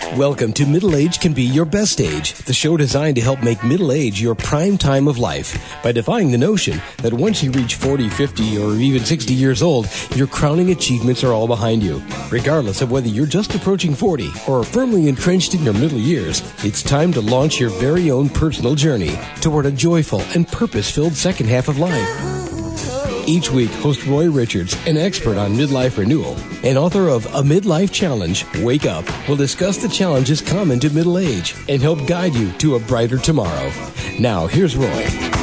Welcome to Middle Age Can Be Your Best Age, the show designed to help make middle age your prime time of life by defying the notion that once you reach 40, 50, or even 60 years old, your crowning achievements are all behind you. Regardless of whether you're just approaching 40 or are firmly entrenched in your middle years, it's time to launch your very own personal journey toward a joyful and purpose-filled second half of life. Each week, host Roy Richards, an expert on midlife renewal and author of A Midlife Challenge, Wake Up, will discuss the challenges common to middle age and help guide you to a brighter tomorrow. Now, here's Roy.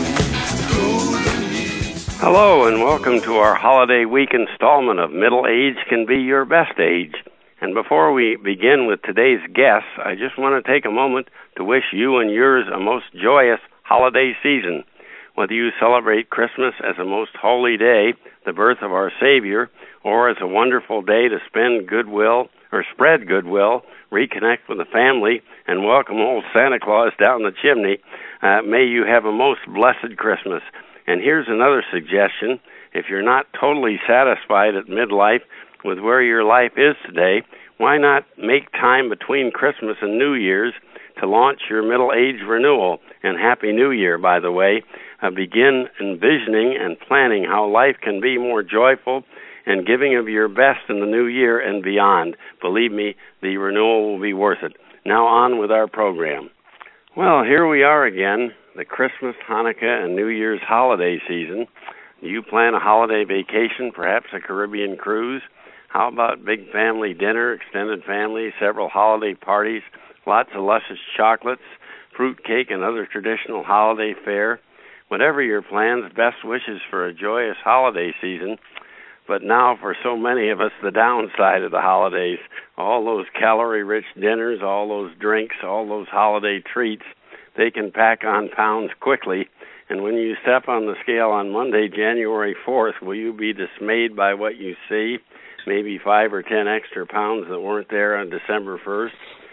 Hello, and welcome to our holiday week installment of Middle Age Can Be Your Best Age. And before we begin with today's guests, I just want to take a moment to wish you and yours a most joyous holiday season. Whether you celebrate Christmas as a most holy day, the birth of our Savior, or as a wonderful day to spend goodwill or spread goodwill, reconnect with the family, and welcome old Santa Claus down the chimney, may you have a most blessed Christmas. And here's another suggestion. If you're not totally satisfied at midlife with where your life is today, why not make time between Christmas and New Year's to launch your middle age renewal? And Happy New Year, by the way. Begin envisioning and planning how life can be more joyful and giving of your best in the new year and beyond. Believe me, the renewal will be worth it. Now on with our program. Well, here we are again, the Christmas, Hanukkah, and New Year's holiday season. Do you plan a holiday vacation, perhaps a Caribbean cruise? How about big family dinner, extended family, several holiday parties, lots of luscious chocolates, fruit cake, and other traditional holiday fare? Whatever your plans, best wishes for a joyous holiday season. But now, for so many of us, the downside of the holidays, all those calorie-rich dinners, all those drinks, all those holiday treats, they can pack on pounds quickly. And when you step on the scale on Monday, January 4th, will you be dismayed by what you see? Maybe 5 or 10 extra pounds that weren't there on December 1st?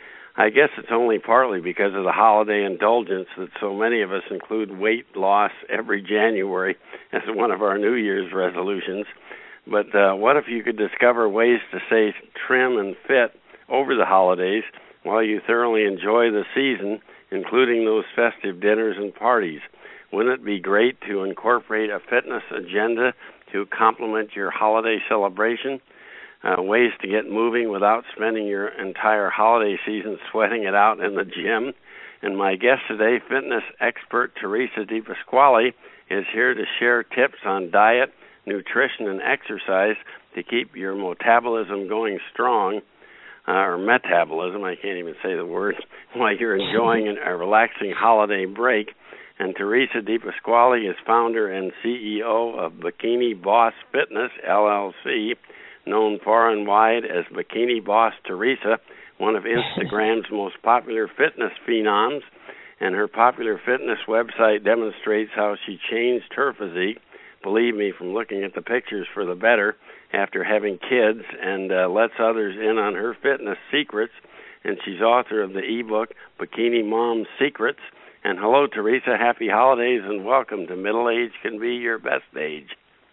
I guess it's only partly because of the holiday indulgence that so many of us include weight loss every January as one of our New Year's resolutions. But what if you could discover ways to stay trim and fit over the holidays while you thoroughly enjoy the season, including those festive dinners and parties? Wouldn't it be great to incorporate a fitness agenda to complement your holiday celebration? Ways to get moving without spending your entire holiday season sweating it out in the gym. And my guest today, fitness expert Teresa DePasquale, is here to share tips on diet, nutrition, and exercise to keep your metabolism going strong, or metabolism, I can't even say the word, while you're enjoying a relaxing holiday break. And Teresa DePasquale is founder and CEO of Bikini Boss Fitness, LLC, known far and wide as Bikini Boss Teresa, one of Instagram's most popular fitness phenoms, and her popular fitness website demonstrates how she changed her physique, believe me, from looking at the pictures for the better, after having kids, and lets others in on her fitness secrets. And she's author of the ebook Bikini Mom's Secrets. And hello, Teresa, happy holidays, and welcome to Middle Age Can Be Your Best Age.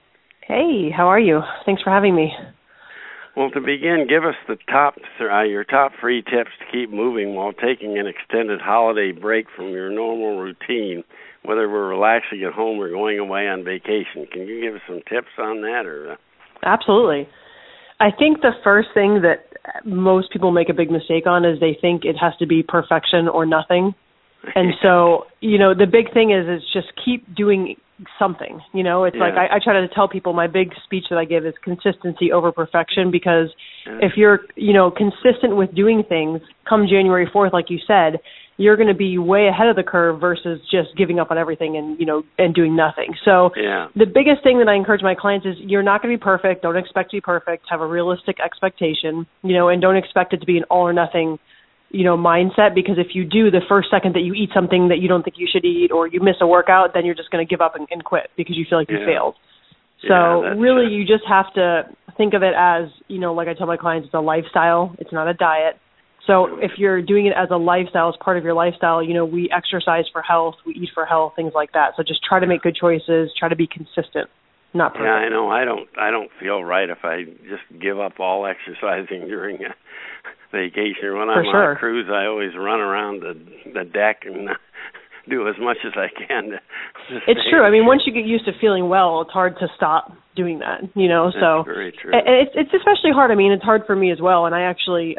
Hey, how are you? Thanks for having me. Well, to begin, give us the your top 3 tips to keep moving while taking an extended holiday break from your normal routine, whether we're relaxing at home or going away on vacation. Can you give us some tips on that? Absolutely. I think the first thing that most people make a big mistake on is they think it has to be perfection or nothing. And so, the big thing is just keep doing something. It's like I try to tell people, my big speech that I give is consistency over perfection, because if you're, consistent with doing things, come January 4th, like you said, you're going to be way ahead of the curve versus just giving up on everything and doing nothing. So the biggest thing that I encourage my clients is you're not going to be perfect. Don't expect to be perfect. Have a realistic expectation, and don't expect it to be an all or nothing mindset, because if you do, the first second that you eat something that you don't think you should eat, or you miss a workout, then you're just going to give up and quit because you feel like you failed. So really, you just have to think of it as, like I tell my clients, it's a lifestyle. It's not a diet. So if you're doing it as a lifestyle, as part of your lifestyle, we exercise for health, we eat for health, things like that. So just try to make good choices, try to be consistent. not perfect. Yeah, I know. I don't feel right if I just give up all exercising during a vacation. When I'm on a cruise, I always run around the deck and do as much as I can. It's true. I mean, once you get used to feeling well, it's hard to stop doing that, That's very true. And it's especially hard. I mean, it's hard for me as well. And I actually,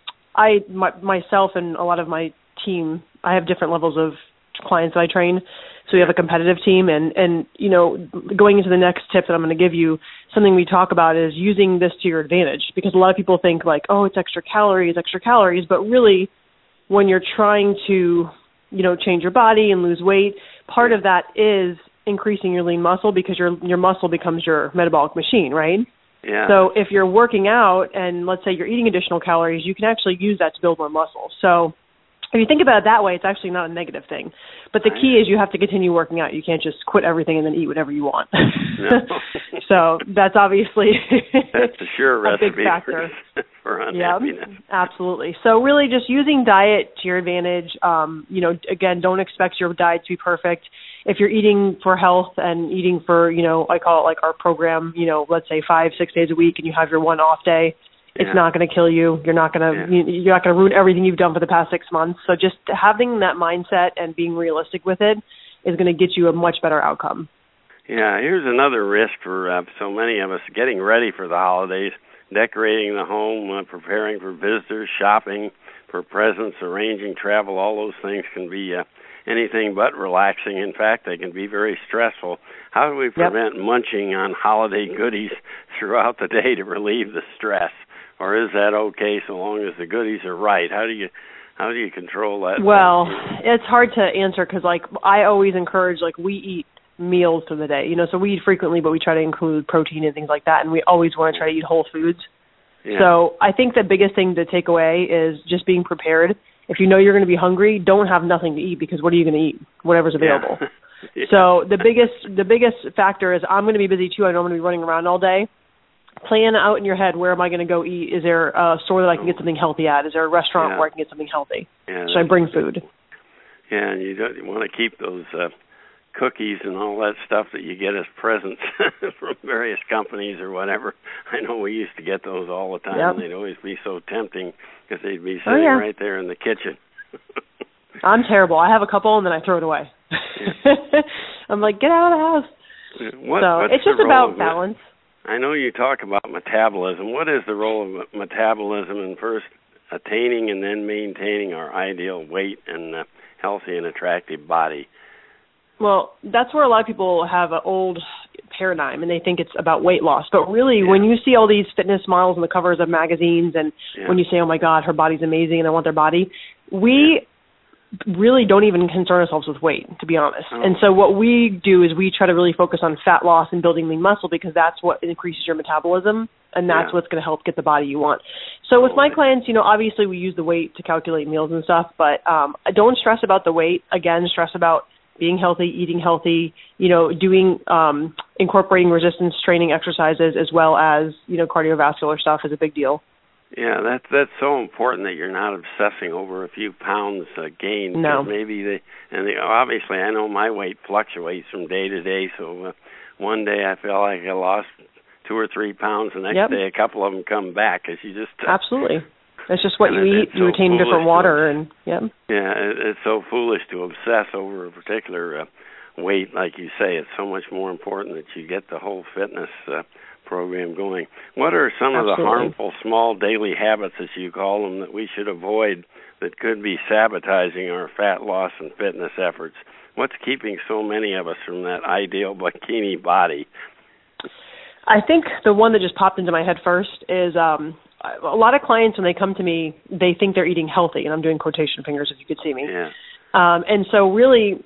myself and a lot of my team, I have different levels of clients that I train. So we have a competitive team, and going into the next tip that I'm going to give you, something we talk about is using this to your advantage, because a lot of people think like, oh, it's extra calories, but really when you're trying to, change your body and lose weight, part of that is increasing your lean muscle, because your muscle becomes your metabolic machine, right? Yeah. So if you're working out and let's say you're eating additional calories, you can actually use that to build more muscle. So if you think about it that way, it's actually not a negative thing. But the key is you have to continue working out. You can't just quit everything and then eat whatever you want. No. So that's obviously that's a sure recipe big factor for unhappiness. Yeah, absolutely. So really just using diet to your advantage. Again, don't expect your diet to be perfect. If you're eating for health and eating for, I call it like our program, let's say 5-6 days a week, and you have your one off day, it's not going to kill you. You're not going to ruin everything you've done for the past 6 months. So just having that mindset and being realistic with it is going to get you a much better outcome. Yeah, here's another risk for so many of us: getting ready for the holidays, decorating the home, preparing for visitors, shopping for presents, arranging travel. All those things can be anything but relaxing. In fact, they can be very stressful. How do we prevent munching on holiday goodies throughout the day to relieve the stress? Or is that okay so long as the goodies are right? How do you control that? Well, it's hard to answer because, I always encourage, we eat meals through the day. So we eat frequently, but we try to include protein and things like that, and we always want to try to eat whole foods. Yeah. So I think the biggest thing to take away is just being prepared. If you know you're going to be hungry, don't have nothing to eat, because what are you going to eat? Whatever's available. Yeah. So the biggest factor is I'm going to be busy too. I know I'm going to be running around all day. Plan out in your head, where am I going to go eat? Is there a store that I can get something healthy at? Is there a restaurant where I can get something healthy? Yeah, Should I bring food? Yeah, and you want to keep those cookies and all that stuff that you get as presents from various companies or whatever. I know we used to get those all the time. Yep. And they'd always be so tempting because they'd be sitting right there in the kitchen. I'm terrible. I have a couple and then I throw it away. Yeah. I'm like, get out of the house. So it's just about balance. I know you talk about metabolism. What is the role of metabolism in first attaining and then maintaining our ideal weight and healthy and attractive body? Well, that's where a lot of people have an old paradigm, and they think it's about weight loss. But really, when you see all these fitness models on the covers of magazines, and when you say, oh, my God, her body's amazing and I want their body, we really don't even concern ourselves with weight, to be honest. Oh. And so what we do is we try to really focus on fat loss and building lean muscle, because that's what increases your metabolism, and that's what's going to help get the body you want. So with my clients, obviously we use the weight to calculate meals and stuff, but don't stress about the weight. Again, stress about being healthy, eating healthy, doing, incorporating resistance training exercises, as well as, cardiovascular stuff is a big deal. Yeah, that's so important that you're not obsessing over a few pounds gained. No. Obviously, I know my weight fluctuates from day to day, so one day I feel like I lost 2 or 3 pounds, the next day a couple of them come back, because you just... Absolutely. It's just what you eat. You retain different water, and Yeah, it's so foolish to obsess over a particular weight, like you say. It's so much more important that you get the whole fitness program going. What are some of the harmful small daily habits, as you call them, that we should avoid that could be sabotaging our fat loss and fitness efforts? What's keeping so many of us from that ideal bikini body? I think the one that just popped into my head first is a lot of clients, when they come to me, they think they're eating healthy, and I'm doing quotation fingers if you could see me. Yeah. And so really,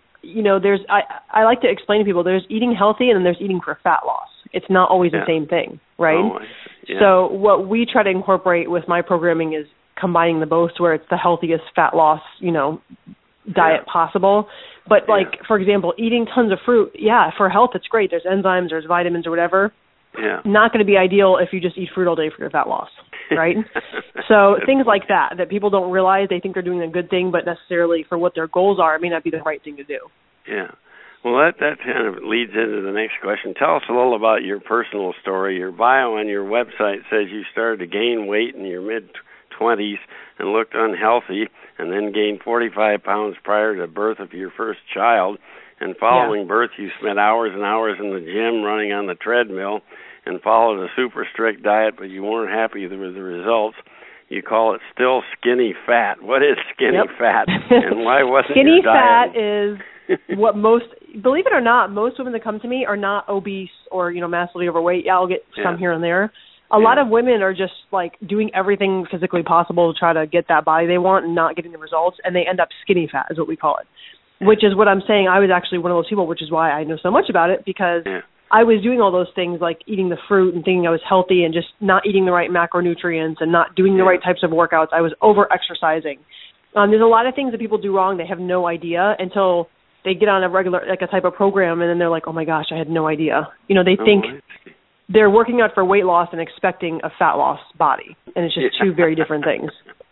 I like to explain to people, there's eating healthy and then there's eating for fat loss. It's not always the same thing, right? Oh, So what we try to incorporate with my programming is combining the both, where it's the healthiest fat loss, diet possible. But for example, eating tons of fruit, for health, it's great. There's enzymes, there's vitamins or whatever. Yeah. Not going to be ideal if you just eat fruit all day for your fat loss, right? So things like that people don't realize. They think they're doing a good thing, but necessarily for what their goals are, it may not be the right thing to do. Yeah. Well, that kind of leads into the next question. Tell us a little about your personal story. Your bio on your website says you started to gain weight in your mid-20s and looked unhealthy, and then gained 45 pounds prior to birth of your first child. And following birth, you spent hours and hours in the gym running on the treadmill and followed a super strict diet, but you weren't happy with the results. You call it still skinny fat. What is skinny fat, and why wasn't skinny your diet? Fat is what most, believe it or not, most women that come to me are not obese or, massively overweight. Yeah, I'll get some here and there. A lot of women are just like doing everything physically possible to try to get that body they want and not getting the results, and they end up skinny fat is what we call it, which is what I'm saying. I was actually one of those people, which is why I know so much about it, because I was doing all those things like eating the fruit and thinking I was healthy and just not eating the right macronutrients and not doing the right types of workouts. I was over-exercising. There's a lot of things that people do wrong. They have no idea until they get on a regular, like a type of program, and then they're like, oh my gosh, I had no idea. They think they're working out for weight loss and expecting a fat loss body, and it's just two very different things.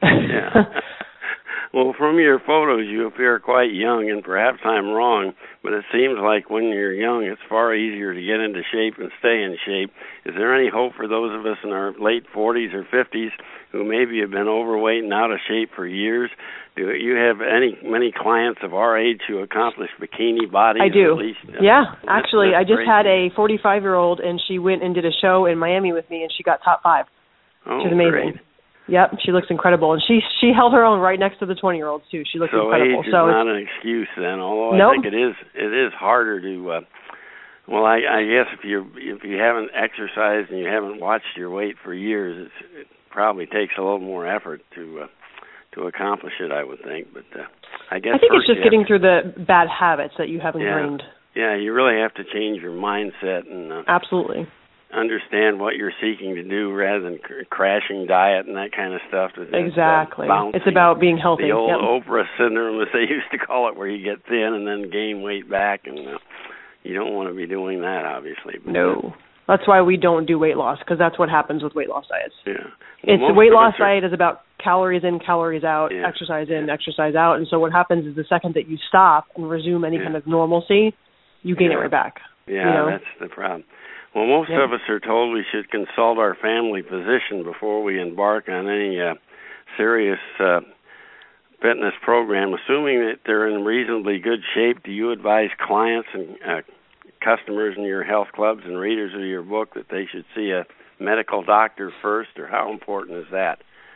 Well, from your photos, you appear quite young, and perhaps I'm wrong, but it seems like when you're young, it's far easier to get into shape and stay in shape. Is there any hope for those of us in our late 40s or 50s who maybe have been overweight and out of shape for years? Do you have many clients of our age who accomplish bikini bodies? I do. At least? Actually, I just had a 45-year-old, and she went and did a show in Miami with me, and she got top 5. Oh, she was amazing. Great. Yep, she looks incredible, and she held her own right next to the 20-year-olds too. She looks incredible. Age is not an excuse then, although I think it is harder to. Well, I guess if you haven't exercised and you haven't watched your weight for years, it probably takes a little more effort to accomplish it, I would think. But I guess it's just getting through the bad habits that you have ingrained. Yeah, you really have to change your mindset and absolutely understand what you're seeking to do rather than crashing diet and that kind of stuff. Exactly. It's about being healthy. The old Oprah syndrome, as they used to call it, where you get thin and then gain weight back, and you don't want to be doing that, obviously. But no. That's why we don't do weight loss, because that's what happens with weight loss diets. Yeah. The weight loss diet is about calories in, calories out, exercise in, exercise out. And so what happens is the second that you stop and resume any kind of normalcy, you gain it right back. Yeah, that's the problem. Well, most of us are told we should consult our family physician before we embark on any serious fitness program. Assuming that they're in reasonably good shape, do you advise clients and customers in your health clubs and readers of your book that they should see a medical doctor first, or how important is that?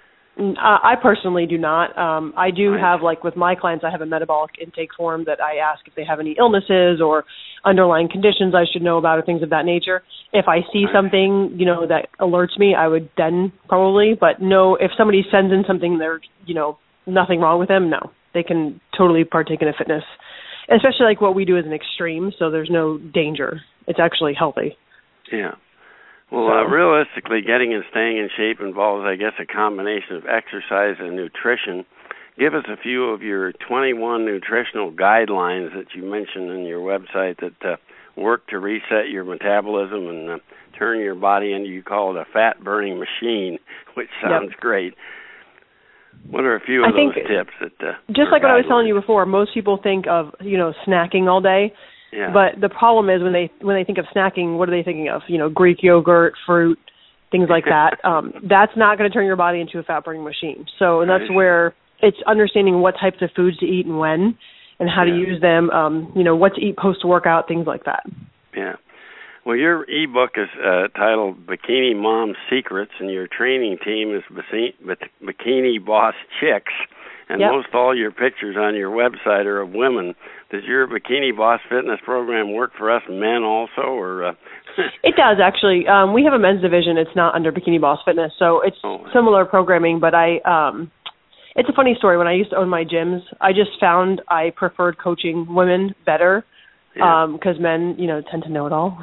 I personally do not. I do have, like with my clients, I have a metabolic intake form that I ask if they have any illnesses or underlying conditions I should know about or things of that nature. If I see something, that alerts me, I would then probably. But no, if somebody sends in something there's, nothing wrong with them, no. They can totally partake in a fitness, especially like what we do is an extreme, so there's no danger. It's actually healthy. Yeah. Well, realistically, getting and staying in shape involves, I guess, a combination of exercise and nutrition. Give us a few of your 21 nutritional guidelines that you mentioned in your website that work to reset your metabolism and turn your body into, you call it a fat-burning machine, which sounds great. What are a few of those tips that just like what I was telling you before, most people think of, snacking all day. Yeah. But the problem is when they think of snacking, what are they thinking of? Greek yogurt, fruit, things like that. That's not going to turn your body into a fat-burning machine. So and that's where it's understanding what types of foods to eat and when and how to use them, what to eat post-workout, things like that. Yeah. Well, your ebook is titled Bikini Mom Secrets, and your training team is Bikini Boss Chicks. And most all your pictures on your website are of women. Does your Bikini Boss fitness program work for us men also, or? It does, actually. We have a men's division. It's not under Bikini Boss Fitness, so it's similar programming. But it's a funny story. When I used to own my gyms, I just found I preferred coaching women better because men, tend to know it all.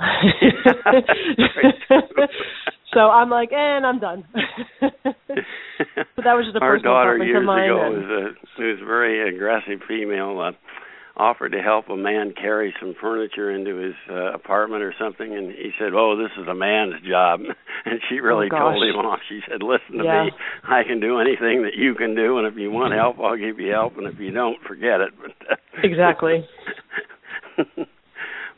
So I'm like, and I'm done. But that was just a personal preference of mine. Our daughter years ago was a very aggressive female, offered to help a man carry some furniture into his apartment or something, and he said, "Oh, this is a man's job." And she really told him off. She said, "Listen to me. I can do anything that you can do, and if you want help, I'll give you help, and if you don't, forget it." But, exactly.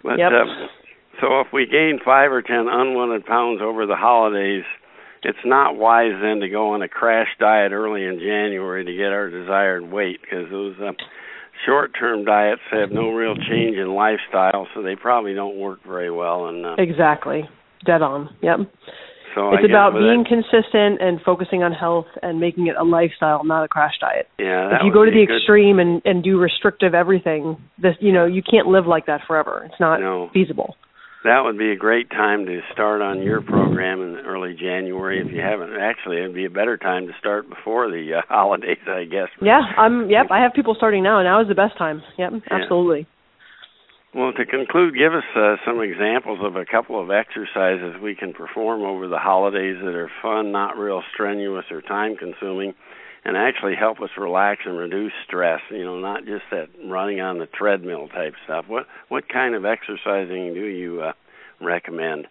But so if we gain 5 or 10 unwanted pounds over the holidays, it's not wise then to go on a crash diet early in January to get our desired weight, because those short-term diets have no real change in lifestyle, so they probably don't work very well. And exactly. Dead on. Yep. So it's about being consistent and focusing on health and making it a lifestyle, not a crash diet. Yeah. If you go to the extreme and do restrictive everything, you can't live like that forever. It's not feasible. That would be a great time to start on your program in early January. If you haven't, actually, it'd be a better time to start before the holidays, I guess. Yeah. I have people starting now. Now is the best time. Yep. Absolutely. Well, to conclude, give us some examples of a couple of exercises we can perform over the holidays that are fun, not real strenuous or time-consuming, and actually help us relax and reduce stress, not just that running on the treadmill type stuff. What kind of exercising do you recommend?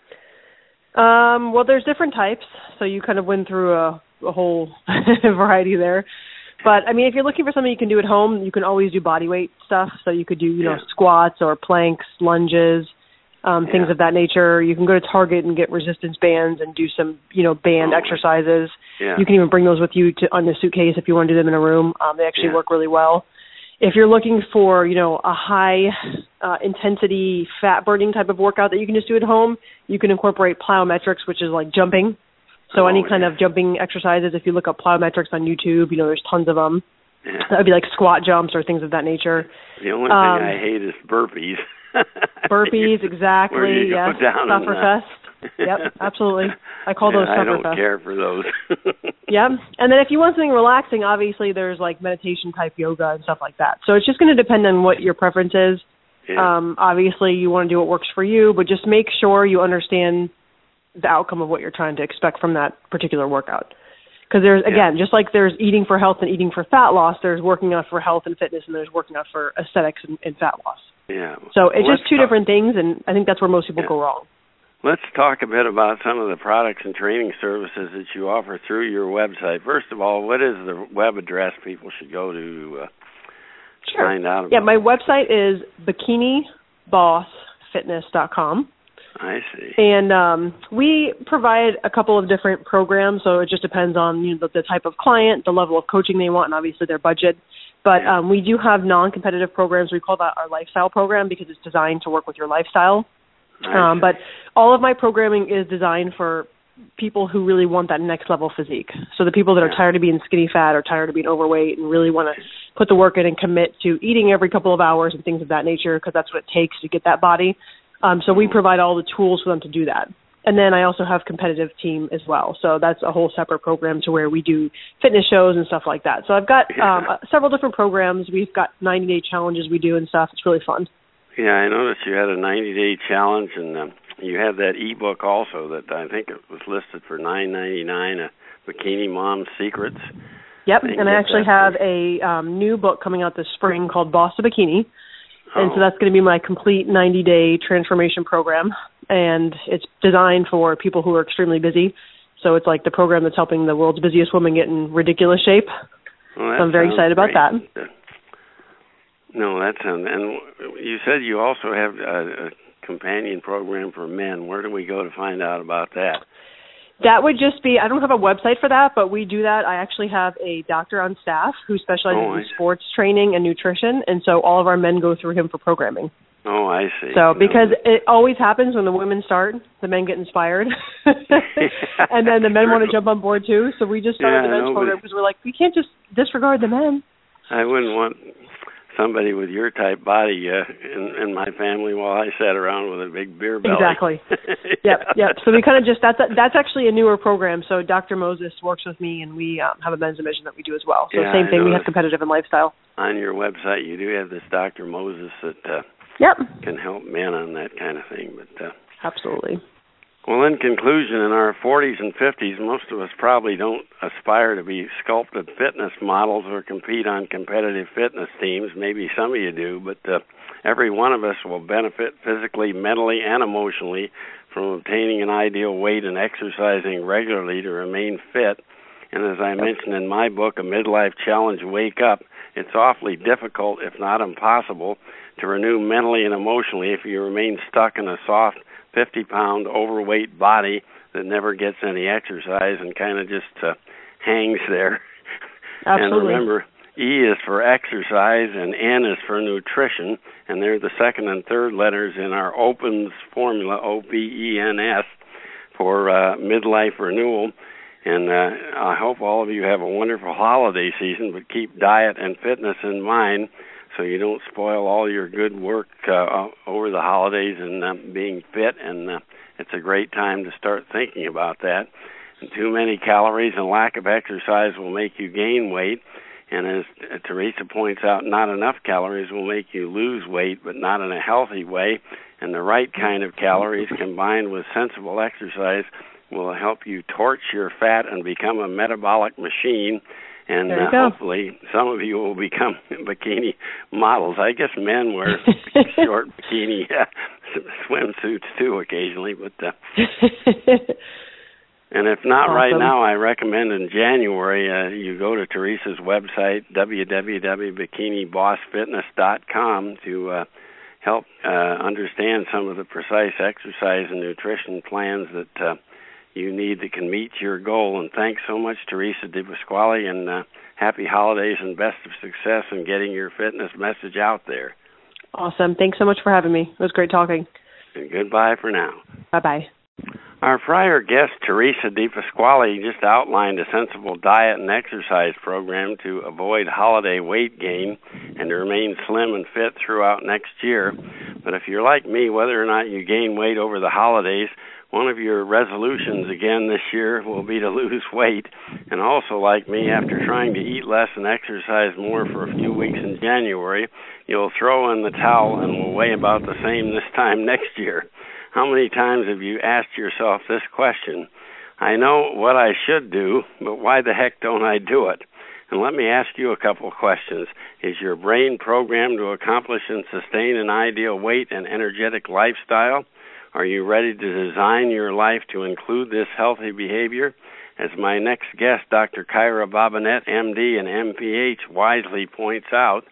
Well, there's different types, so you kind of went through a whole variety there. But, if you're looking for something you can do at home, you can always do body weight stuff. So you could do, squats or planks, lunges, things of that nature. You can go to Target and get resistance bands and do some, band exercises. Yeah. You can even bring those with you on the suitcase if you want to do them in a room. They actually work really well. If you're looking for, a high intensity fat burning type of workout that you can just do at home, you can incorporate plyometrics, which is like jumping. So any kind of jumping exercises, if you look up plyometrics on YouTube, there's tons of them. Yeah. That would be like squat jumps or things of that nature. The only thing I hate is burpees. Burpees, exactly. Yes. Sufferfest. Yep, absolutely. I call those Sufferfest. I don't care for those. Yep. And then if you want something relaxing, obviously there's like meditation type yoga and stuff like that. So it's just going to depend on what your preference is. Yeah. Obviously you want to do what works for you, but just make sure you understand the outcome of what you're trying to expect from that particular workout. Because there's, again, just like there's eating for health and eating for fat loss, there's working out for health and fitness, and there's working out for aesthetics and fat loss. Yeah. So it's just two different things, and I think that's where most people go wrong. Let's talk a bit about some of the products and training services that you offer through your website. First of all, what is the web address people should go to find out about? Yeah, my website is bikinibossfitness.com. I see. And we provide a couple of different programs, so it just depends on the type of client, the level of coaching they want, and obviously their budget. But we do have non-competitive programs. We call that our lifestyle program because it's designed to work with your lifestyle. But all of my programming is designed for people who really want that next level physique. So the people that are tired of being skinny fat or tired of being overweight and really want to put the work in and commit to eating every couple of hours and things of that nature, because that's what it takes to get that body. So we provide all the tools for them to do that. And then I also have competitive team as well. So that's a whole separate program to where we do fitness shows and stuff like that. So I've got several different programs. We've got 90-day challenges we do and stuff. It's really fun. Yeah, I noticed you had a 90-day challenge, and you have that ebook also that I think it was listed for $9.99, Bikini Mom Secrets. Yep, and I actually have a new book coming out this spring called Boss to Bikini. And so that's going to be my complete 90-day transformation program. And it's designed for people who are extremely busy. So it's like the program that's helping the world's busiest women get in ridiculous shape. Well, so I'm very excited about that. No, that sounds... And you said you also have a companion program for men. Where do we go to find out about that? That would just be, I don't have a website for that, but we do that. I actually have a doctor on staff who specializes in sports training and nutrition, and so all of our men go through him for programming. Oh, I see. So because it always happens when the women start, the men get inspired, and then the men want to jump on board too. So we just started the men's program because we're like, we can't just disregard the men. I wouldn't want somebody with your type body in my family while I sat around with a big beer belly. Exactly. Yep. So we kind of just, that's actually a newer program. So Dr. Moses works with me, and we have a men's division that we do as well. So same thing, we have competitive and lifestyle. On your website, you do have this Dr. Moses that can help men on that kind of thing. But absolutely. Well, in conclusion, in our 40s and 50s, most of us probably don't aspire to be sculpted fitness models or compete on competitive fitness teams. Maybe some of you do, but every one of us will benefit physically, mentally, and emotionally from obtaining an ideal weight and exercising regularly to remain fit. And as I mentioned in my book, A Midlife Challenge, Wake Up, it's awfully difficult, if not impossible, to renew mentally and emotionally if you remain stuck in a soft 50-pound overweight body that never gets any exercise and kind of just hangs there. Absolutely. And remember, E is for exercise and N is for nutrition, and they're the second and third letters in our OPENS formula, OPENS, for midlife renewal. And I hope all of you have a wonderful holiday season, but keep diet and fitness in mind so you don't spoil all your good work over the holidays and being fit. And it's a great time to start thinking about that. And too many calories and lack of exercise will make you gain weight. And as Teresa points out, not enough calories will make you lose weight, but not in a healthy way. And the right kind of calories combined with sensible exercise will help you torch your fat and become a metabolic machine. And hopefully some of you will become bikini models. I guess men wear short bikini swimsuits too occasionally, but and if not awesome. Right now, I recommend in January you go to Teresa's website, www.bikinibossfitness.com, to help understand some of the precise exercise and nutrition plans that you need that can meet your goal. And thanks so much, Teresa DePasquale, and happy holidays and best of success in getting your fitness message out there. Awesome. Thanks so much for having me. It was great talking. And goodbye for now. Bye-bye. Our prior guest, Teresa DePasquale, just outlined a sensible diet and exercise program to avoid holiday weight gain and to remain slim and fit throughout next year. But if you're like me, whether or not you gain weight over the holidays, one of your resolutions again this year will be to lose weight. And also, like me, after trying to eat less and exercise more for a few weeks in January, you'll throw in the towel and will weigh about the same this time next year. How many times have you asked yourself this question? I know what I should do, but why the heck don't I do it? And let me ask you a couple of questions. Is your brain programmed to accomplish and sustain an ideal weight and energetic lifestyle? Are you ready to design your life to include this healthy behavior? As my next guest, Dr. Kyra Bobbinet, MD and MPH, wisely points out,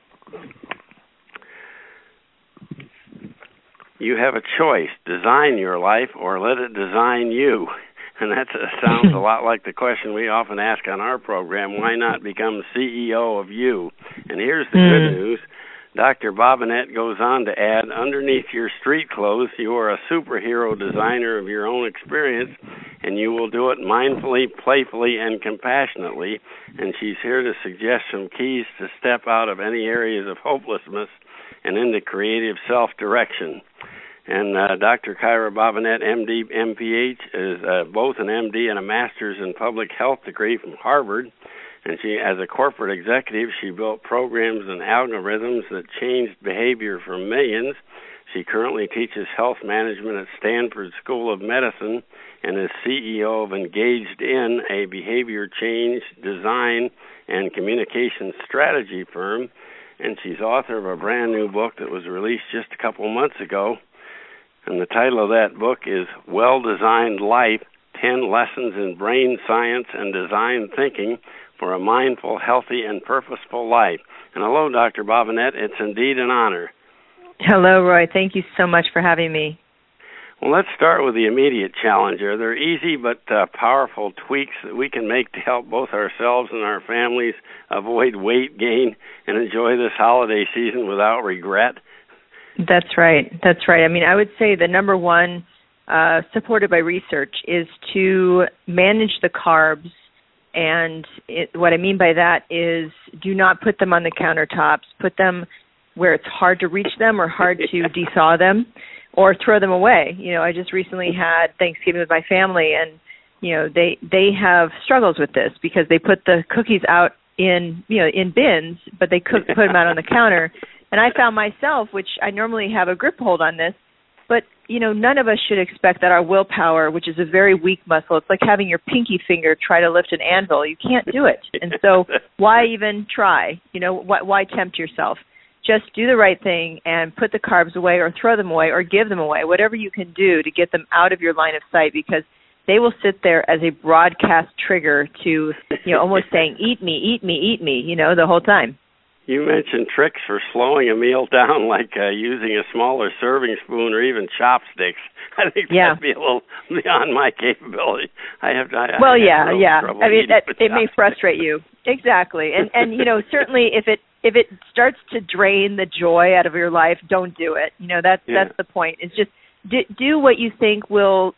you have a choice. Design your life or let it design you. And that sounds a lot like the question we often ask on our program, why not become CEO of you? And here's the good news. Dr. Bobbinet goes on to add, underneath your street clothes, you are a superhero designer of your own experience, and you will do it mindfully, playfully, and compassionately. And she's here to suggest some keys to step out of any areas of hopelessness and into creative self-direction. And Dr. Kyra Bobbinet, MD, MPH, is both an MD and a master's in public health degree from Harvard. And she, as a corporate executive, she built programs and algorithms that changed behavior for millions. She currently teaches health management at Stanford School of Medicine and is CEO of Engaged In, a behavior change, design, and communication strategy firm. And she's author of a brand new book that was released just a couple months ago. And the title of that book is Well-Designed Life, 10 Lessons in Brain Science and Design Thinking for a Mindful, Healthy, and Purposeful Life. And hello, Dr. Bobbinet. It's indeed an honor. Hello, Roy. Thank you so much for having me. Well, let's start with the immediate challenge. Are there easy but powerful tweaks that we can make to help both ourselves and our families avoid weight gain and enjoy this holiday season without regret? That's right. That's right. I mean, I would say the number one, supported by research, is to manage the carbs. And what I mean by that is do not put them on the countertops. Put them where it's hard to reach them or hard to desaw them or throw them away. You know, I just recently had Thanksgiving with my family, and, you know, they have struggles with this because they put the cookies out in bins, but they put them out on the counter. And I found myself, which I normally have a grip hold on this, but, you know, none of us should expect that our willpower, which is a very weak muscle, it's like having your pinky finger try to lift an anvil. You can't do it. And so why even try? You know, why tempt yourself? Just do the right thing and put the carbs away or throw them away or give them away, whatever you can do to get them out of your line of sight, because they will sit there as a broadcast trigger to, you know, almost saying, eat me, eat me, eat me, you know, the whole time. You mentioned tricks for slowing a meal down, like using a smaller serving spoon or even chopsticks. I think that'd be a little beyond my capability. I have trouble I mean, it may frustrate you. Exactly. And you know, certainly if it starts to drain the joy out of your life, don't do it. You know, that's the point. It's just do what you think will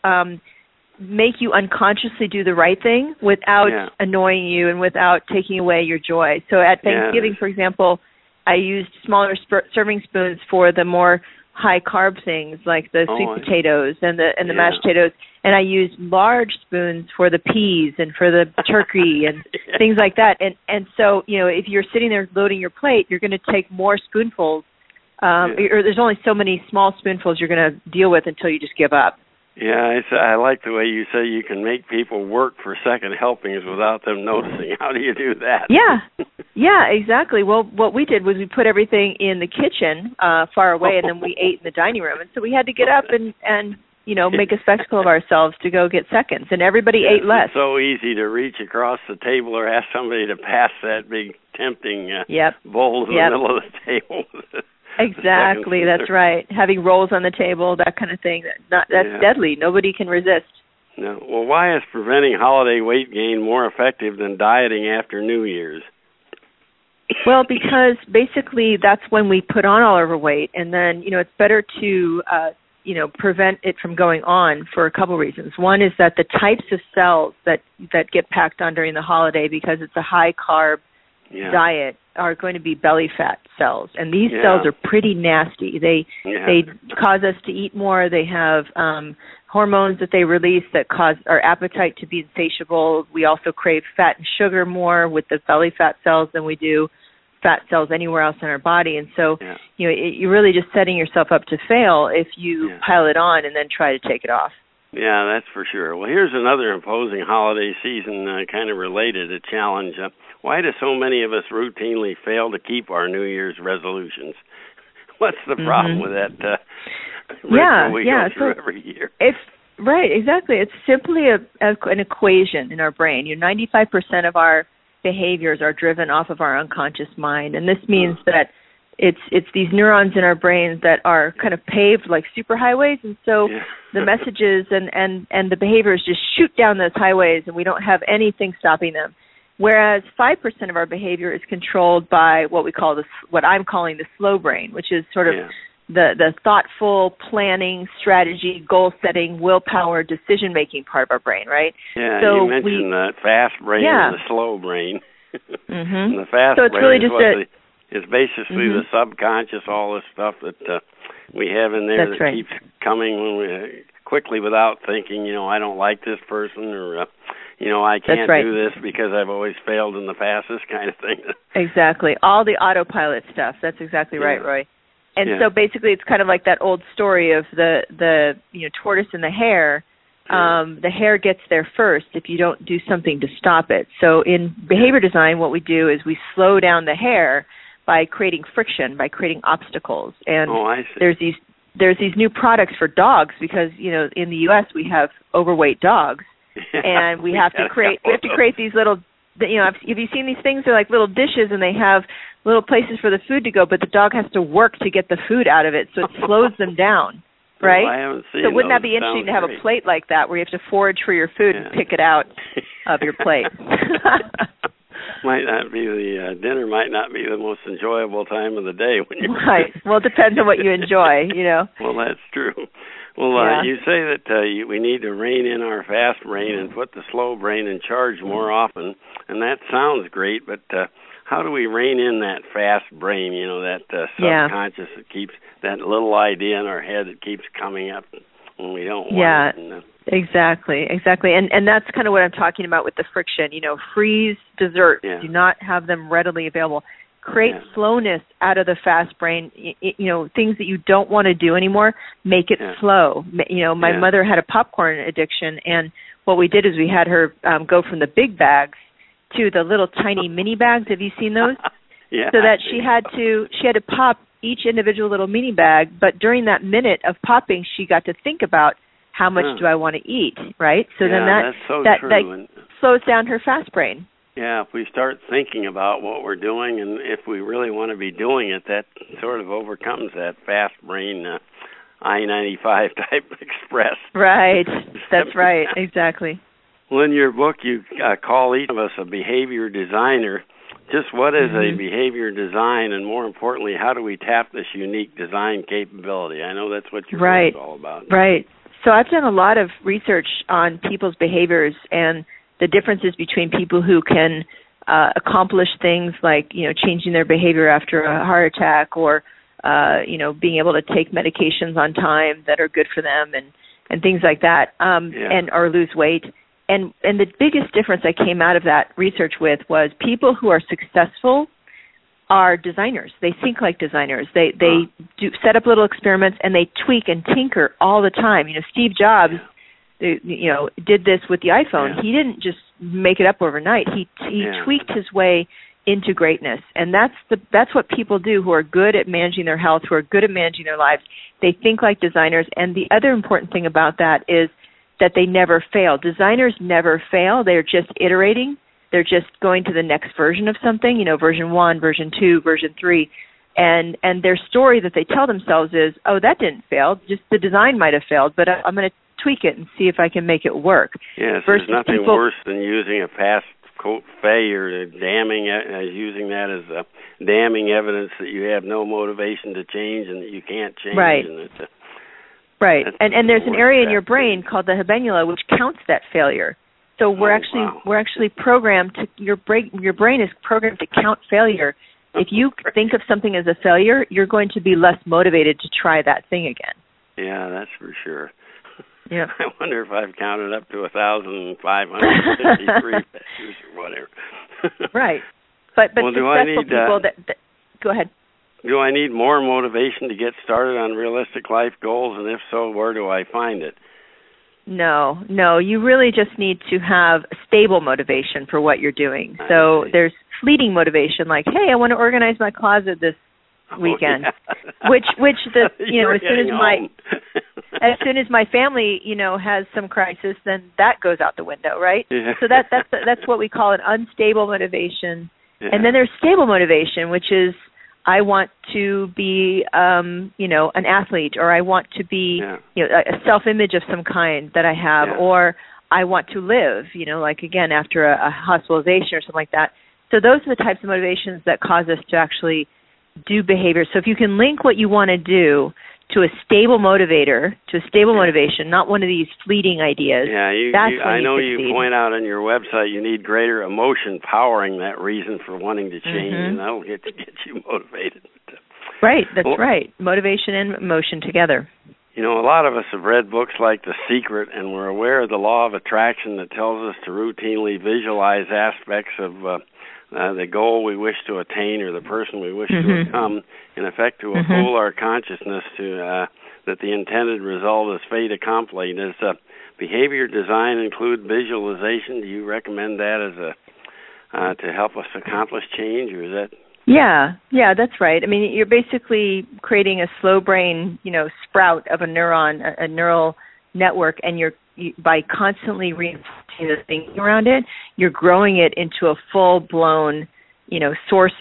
make you unconsciously do the right thing without annoying you and without taking away your joy. So at Thanksgiving, for example, I used smaller serving spoons for the more high carb things like the sweet potatoes and the mashed potatoes, and I used large spoons for the peas and for the turkey and things like that. And so, you know, if you're sitting there loading your plate, you're going to take more spoonfuls, or there's only so many small spoonfuls you're going to deal with until you just give up. Yeah, I like the way you say you can make people work for second helpings without them noticing. How do you do that? Yeah, exactly. Well, what we did was we put everything in the kitchen far away, and then we ate in the dining room. And so we had to get up and you know, make a spectacle of ourselves to go get seconds, and everybody ate less. It's so easy to reach across the table or ask somebody to pass that big tempting bowl in the middle of the table. Exactly, that's right. Having rolls on the table, that kind of thing. That's deadly. Nobody can resist. No. Well, why is preventing holiday weight gain more effective than dieting after New Year's? Well, because basically that's when we put on all of our weight, and then, you know, it's better to, you know, prevent it from going on for a couple reasons. One is that the types of cells that get packed on during the holiday, because it's a high-carb diet, are going to be belly fat cells, and these cells are pretty nasty. They cause us to eat more. They have hormones that they release that cause our appetite to be insatiable. We also crave fat and sugar more with the belly fat cells than we do fat cells anywhere else in our body. And so, you know, you're really just setting yourself up to fail if you pile it on and then try to take it off. Yeah, that's for sure. Well, here's another imposing holiday season kind of related, a challenge. Why do so many of us routinely fail to keep our New Year's resolutions? What's the problem with that ritual we go through every year? Right, exactly. It's simply an equation in our brain. 95% of our behaviors are driven off of our unconscious mind, and this means that it's these neurons in our brains that are kind of paved like superhighways, and so the messages and the behaviors just shoot down those highways, and we don't have anything stopping them. Whereas 5% of our behavior is controlled by what I'm calling the slow brain, which is sort of the thoughtful planning, strategy, goal setting, willpower, decision making part of our brain, right? Yeah, so you mentioned the fast brain and the slow brain. And the fast so it's brain really just it's basically the subconscious, all this stuff that we have in there that keeps coming when we quickly without thinking, you know, I don't like this person, or you know, I can't do this because I've always failed in the past, this kind of thing. Exactly. All the autopilot stuff. That's exactly right, Roy. And so basically it's kind of like that old story of the you know, tortoise and the hare. The hare gets there first if you don't do something to stop it. So in behavior design, what we do is we slow down the hare by creating friction, by creating obstacles. And there's these new products for dogs because, you know, in the U.S. we have overweight dogs. And we have to create these little, you know, have you seen these things? They're like little dishes, and they have little places for the food to go, but the dog has to work to get the food out of it, so it slows them down, right? I haven't seen so wouldn't that be interesting to have a plate like that where you have to forage for your food and pick it out of your plate? Dinner might not be the most enjoyable time of the day when you're right. Well, it depends on what you enjoy, you know. Well, that's true. Well, you say that we need to rein in our fast brain and put the slow brain in charge more often, and that sounds great, but how do we rein in that fast brain, you know, that subconscious that keeps that little idea in our head that keeps coming up when we don't want it? Exactly. And that's kind of what I'm talking about with the friction. You know, freeze desserts. Do not have them readily available. Create slowness out of the fast brain. You know, things that you don't want to do anymore, make it slow. You know, my mother had a popcorn addiction, and what we did is we had her go from the big bags to the little tiny mini bags. Have you seen those? So that she had to pop each individual little mini bag, but during that minute of popping, she got to think about how much do I want to eat, right? So then that slows down her fast brain. Yeah, if we start thinking about what we're doing and if we really want to be doing it, that sort of overcomes that fast brain I-95 type express. Right. That's right. Exactly. Well, in your book, you call each of us a behavior designer. Just what is a behavior design, and more importantly, how do we tap this unique design capability? I know that's what your book is all about. Right. So I've done a lot of research on people's behaviors and the differences between people who can accomplish things like, changing their behavior after a heart attack, or being able to take medications on time that are good for them, and things like that, and or lose weight. And the biggest difference I came out of that research with was people who are successful are designers. They think like designers. They do set up little experiments, and they tweak and tinker all the time. Steve Jobs, did this with the iPhone. Yeah. He didn't just make it up overnight. He tweaked his way into greatness, and that's what people do who are good at managing their health, who are good at managing their lives. They think like designers, and the other important thing about that is that they never fail. Designers never fail. They're just iterating. They're just going to the next version of something, version 1, version 2, version 3. And their story that they tell themselves is, oh, that didn't fail. Just the design might have failed, but I'm going to tweak it and see if I can make it work. Yes, there's nothing worse than using a past quote failure, using that as damning evidence that you have no motivation to change and that you can't change. Right. And right. And there's an area in your brain called the habenula which counts that failure. So we're actually programmed to your brain is programmed to count failure. If you think of something as a failure, you're going to be less motivated to try that thing again. Yeah, that's for sure. Yeah. I wonder if I've counted up to 1,553 failures or whatever. Right. But well, successful people that go ahead. Do I need more motivation to get started on realistic life goals? And if so, where do I find it? No. You really just need to have stable motivation for what you're doing. So there's fleeting motivation, like, hey, I want to organize my closet this weekend, which as soon as my family has some crisis, then that goes out the window, right? Yeah. So that's what we call an unstable motivation. Yeah. And then there's stable motivation, which is I want to be an athlete, or I want to be a self-image of some kind that I have, or I want to live, like again after a hospitalization or something like that. So those are the types of motivations that cause us to actually do behavior. So if you can link what you want to do to a stable motivator, to a stable motivation, not one of these fleeting ideas. Yeah, I know you point out on your website you need greater emotion powering that reason for wanting to change, and that'll get you motivated. Right, that's right. Motivation and emotion together. A lot of us have read books like The Secret, and we're aware of the law of attraction that tells us to routinely visualize aspects of the goal we wish to attain or the person we wish to become, in effect to fool our consciousness to that the intended result is fait accompli. Does behavior design include visualization? Do you recommend that as to help us accomplish change, or is that? Yeah, that's right. I mean, you're basically creating a slow brain, sprout of a neuron, a neural network, and by constantly reinforcing the thinking around it, you're growing it into a full-blown, source.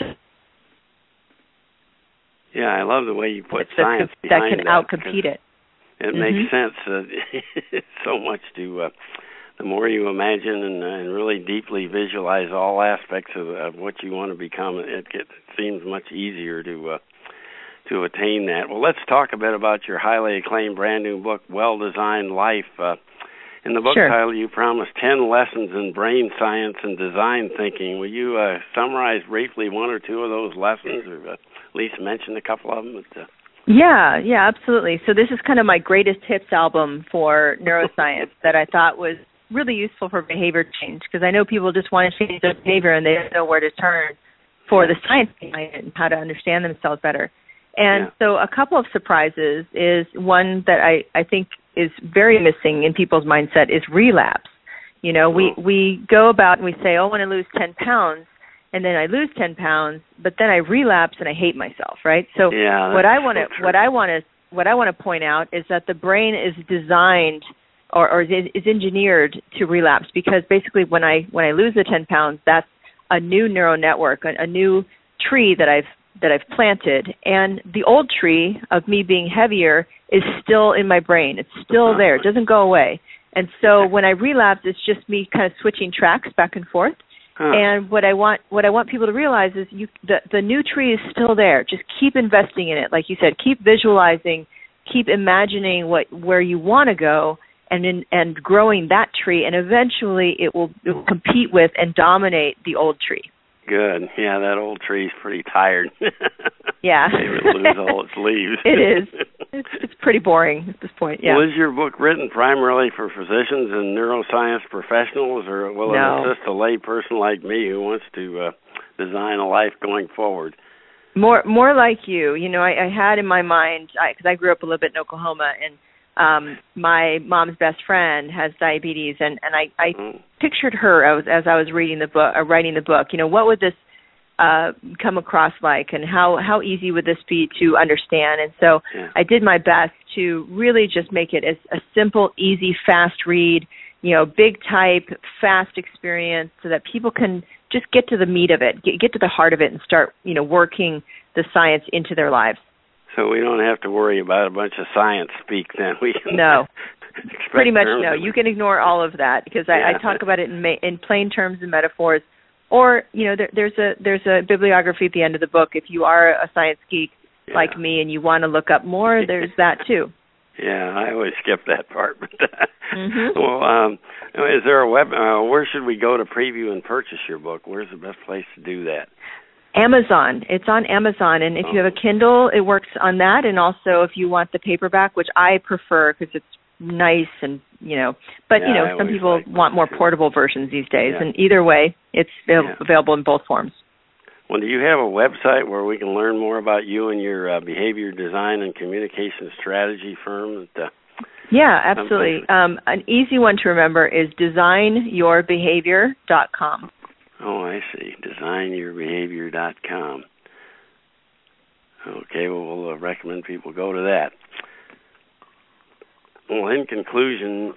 Yeah, I love the way you put science behind that can outcompete it. It makes sense. It's so much to. The more you imagine and really deeply visualize all aspects of what you want to become, it seems much easier to attain that. Well, let's talk a bit about your highly acclaimed brand new book, Well-Designed Life. In the book title, you promise 10 lessons in brain science and design thinking. Will you summarize briefly one or two of those lessons, or at least mention a couple of them? Yeah, absolutely. So this is kind of my greatest hits album for neuroscience that I thought was really useful for behavior change, because I know people just want to change their behavior and they don't know where to turn for the science behind it and how to understand themselves better. And so a couple of surprises is one that I think is very missing in people's mindset is relapse. We go about and we say, I want to lose 10 pounds, and then I lose 10 pounds, but then I relapse and I hate myself, right? So what I want to point out is that the brain is designed or is engineered to relapse, because basically when I lose the 10 pounds, that's a new neural network, a new tree that I've planted, and the old tree of me being heavier is still in my brain. It's still there. It doesn't go away. And so when I relapse, it's just me kind of switching tracks back and forth. And what I want people to realize is the new tree is still there. Just keep investing in it. Like you said, keep visualizing, keep imagining where you want to go, and growing that tree, and eventually it will compete with and dominate the old tree. Good. Yeah, that old tree's pretty tired. Yeah. It would lose all its leaves. It is. It's pretty boring at this point, yeah. Well, is your book written primarily for physicians and neuroscience professionals, or will it assist a lay person like me who wants to design a life going forward? More like you. You know, I had in my mind, because I grew up a little bit in Oklahoma, and my mom's best friend has diabetes, and I pictured her as I was reading the book, writing the book. You know, what would this come across like, and how easy would this be to understand? And so I did my best to really just make it as a simple, easy, fast read, you know, big type, fast experience, so that people can just get to the meat of it, get to the heart of it, and start, you know, working the science into their lives. So we don't have to worry about a bunch of science speak then. We can pretty much no. You can ignore all of that, because I talk about it in plain terms and metaphors. Or, you know, there's a bibliography at the end of the book. If you are a science geek like me and you want to look up more, there's that too. Yeah, I always skip that part. But well, is there a where should we go to preview and purchase your book? Where's the best place to do that? Amazon. It's on Amazon, and if you have a Kindle, it works on that. And also, if you want the paperback, which I prefer because it's nice, and you know, but you know, some people want more portable versions these days. And either way, it's available in both forms. Well, do you have a website where we can learn more about you and your behavior design and communication strategy firm? Yeah, absolutely. An easy one to remember is designyourbehavior.com. Oh, I see. Designyourbehavior.com. Okay, well, we'll recommend people go to that. Well, in conclusion,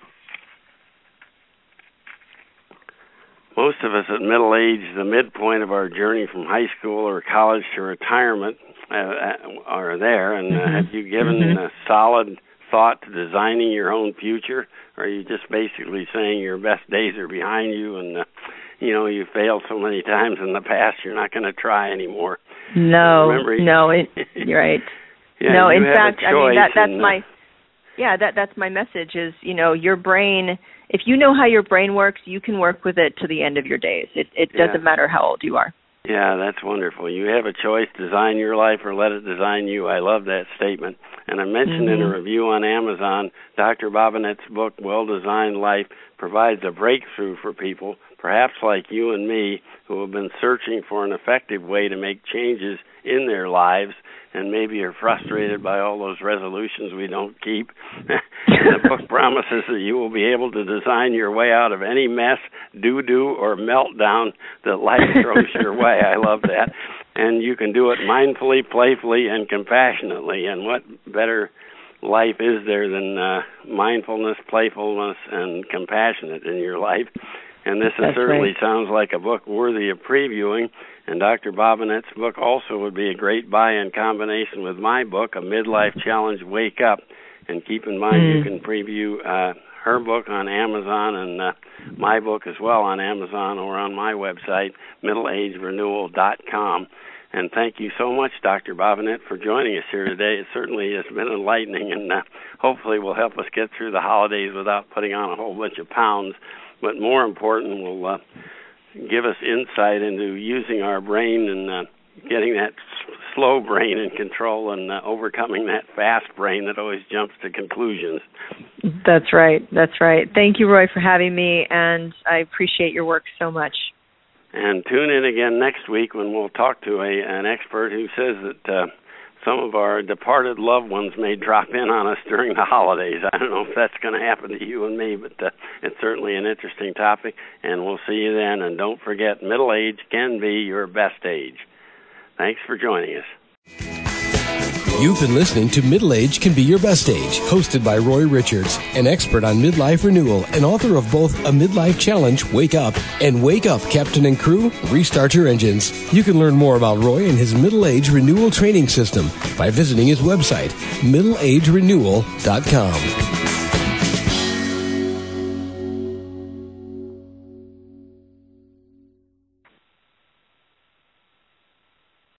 most of us at middle age, the midpoint of our journey from high school or college to retirement, are there. And have you given a solid thought to designing your own future? Or are you just basically saying your best days are behind you, and you know, you failed so many times in the past, you're not going to try anymore? No, you're right. No, in fact, I mean, that's my message is, you know, your brain, if you know how your brain works, you can work with it to the end of your days. It doesn't matter how old you are. Yeah, that's wonderful. You have a choice, design your life or let it design you. I love that statement. And I mentioned in a review on Amazon, Dr. Bobinet's book, Well-Designed Life, provides a breakthrough for people, perhaps like you and me, who have been searching for an effective way to make changes in their lives and maybe are frustrated by all those resolutions we don't keep. The book promises that you will be able to design your way out of any mess, doo-doo, or meltdown that life throws your way. I love that. And you can do it mindfully, playfully, and compassionately. And what better life is there than mindfulness, playfulness, and compassionate in your life? And this certainly sounds like a book worthy of previewing. And Dr. Bobinet's book also would be a great buy in combination with my book, A Midlife Challenge, Wake Up. And keep in mind you can preview her book on Amazon and my book as well on Amazon or on my website, middleagerenewal.com. And thank you so much, Dr. Bobinet, for joining us here today. It certainly has been enlightening, and hopefully will help us get through the holidays without putting on a whole bunch of pounds. But more important, will give us insight into using our brain and getting that slow brain in control and overcoming that fast brain that always jumps to conclusions. That's right. Thank you, Roy, for having me, and I appreciate your work so much. And tune in again next week when we'll talk to an expert who says that some of our departed loved ones may drop in on us during the holidays. I don't know if that's going to happen to you and me, but it's certainly an interesting topic, and we'll see you then. And don't forget, middle age can be your best age. Thanks for joining us. You've been listening to Middle Age Can Be Your Best Age, hosted by Roy Richards, an expert on midlife renewal and author of both A Midlife Challenge, Wake Up, and Wake Up, Captain and Crew, Restart Your Engines. You can learn more about Roy and his Middle Age Renewal Training System by visiting his website, middleagerenewal.com.